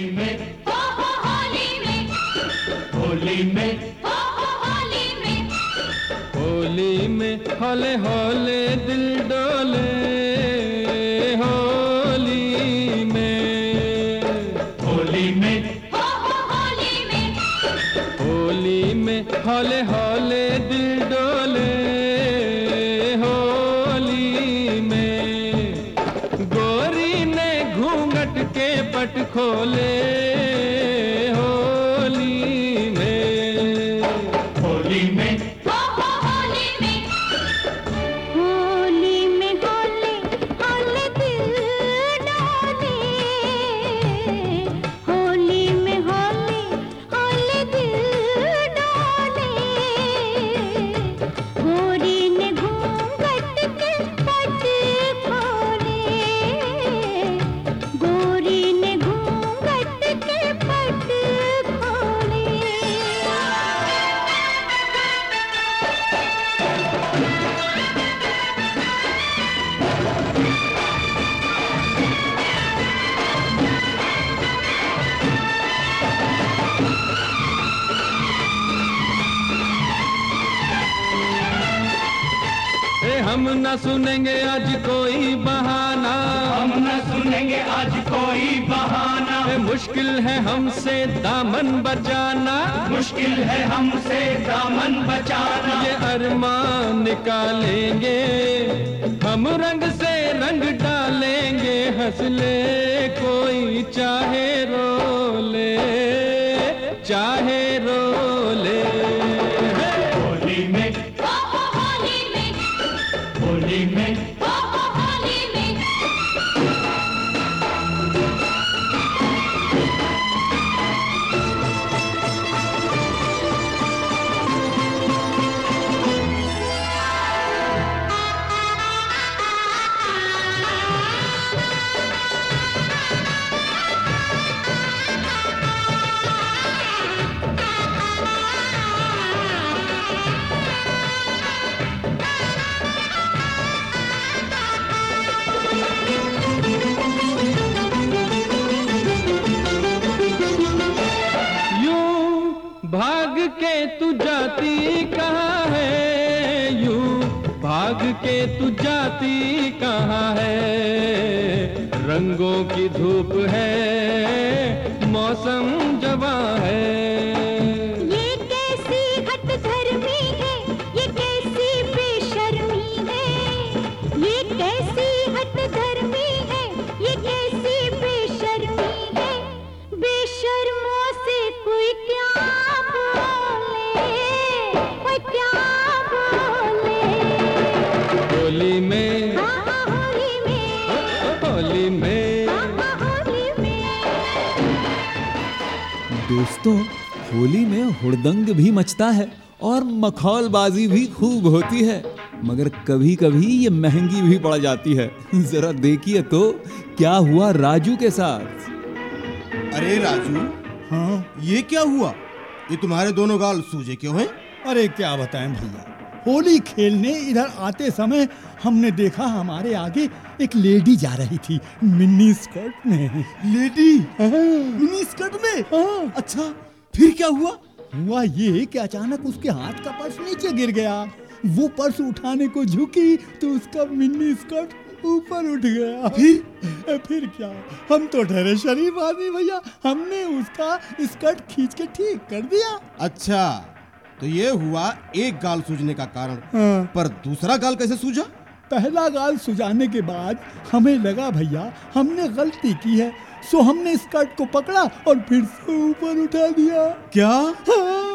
होली में, होली में, होली में, होली में, होली में हौले हौले दिल डोले, होली में, होली में, होली में, होली में हौले हौले दिल डोले, होली में। गोरी ने घूंघट के पट खोले, होली में, होली में, होली में, होली में होले होले दिल डोले, होली में होले होले दिल डोले, गोरी ने घूंघट के पट खोले, गोरी ने घूंघट के पट खोले। हम न सुनेंगे आज कोई बहाना, हम न सुनेंगे आज कोई बहाना। मुश्किल है हमसे दामन बचाना, मुश्किल है हमसे दामन बचाना। ये अरमान निकालेंगे, हम रंग से रंग डालेंगे। हंस ले कोई चाहे रो ले, चाहे रो ले। होली में, होली में, होली में, होली में, भाग के तू जाती कहाँ है, यूं भाग के तू जाती कहाँ है। रंगों की धूप है, मौसम जवां है। ये कैसी हठधर्मी है, ये कैसी बेशर्मी है, ये कैसी हठधर्मी है, ये कैसी बेशर्मी है। बेशर्मों से कोई क्या बोले, कोई क्या बोले। होली में, होली में, होली में। होली में। दोस्तों, होली में हुड़दंग भी मचता है और मखौलबाजी भी खूब होती है, मगर कभी कभी ये महंगी भी पड़ जाती है। जरा देखिए तो क्या हुआ राजू के साथ। अरे राजू, हाँ, ये क्या हुआ? ये तुम्हारे दोनों गाल सूजे क्यों हैं? अरे क्या बताएं भैया, होली खेलने इधर आते समय हमने देखा हमारे आगे एक लेडी जा रही थी मिनी स्कर्ट में। लेडी हाँ, मिनी स्कर्ट में? हाँ। अच्छा, फिर क्या हुआ? हुआ ये कि अचानक उसके हाथ का पर्स नीचे गिर गया। वो पर्स उठाने को झुकी तो उसका मिनी स्कर्ट ऊपर उठ गया। फिर क्या, हम तो ठहरे शरीफ आदमी भैया, हमने उसका स्कर्ट खींच के ठीक कर दिया। अच्छा, तो ये हुआ एक गाल सूजने का कारण। हाँ। पर दूसरा गाल कैसे सूजा? पहला गाल सुझाने के बाद हमें लगा भैया हमने गलती की है, सो हमने स्कर्ट को पकड़ा और फिर से ऊपर उठा दिया। क्या? हाँ।